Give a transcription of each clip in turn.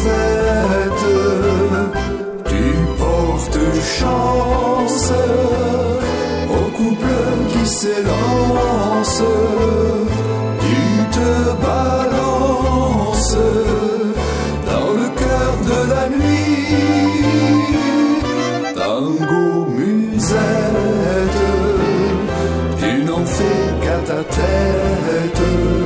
musette. Tu portes chance au couple qui s'élance. Tu te balances dans le cœur de la nuit. Tango musette, tu n'en fais qu'à ta tête.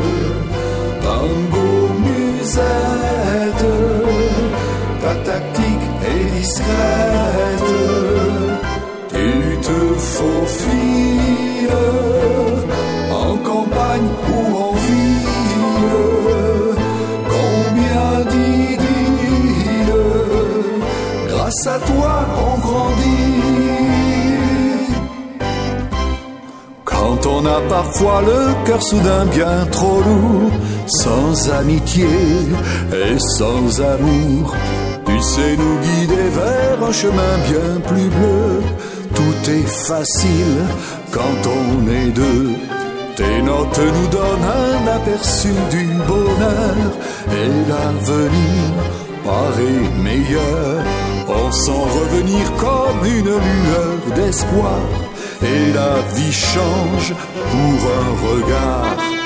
Tango musette, ta tactique est discrète. Tu te faufiles en campagne ou en ville. Combien d'idylles grâce à toi on grandit. Quand on a parfois le cœur soudain bien trop lourd, sans amitié et sans amour, tu sais nous guider vers un chemin bien plus bleu. Tout est facile quand on est deux. Tes notes nous donnent un aperçu du bonheur et l'avenir paraît meilleur. On sent revenir comme une lueur d'espoir et la vie change pour un regard.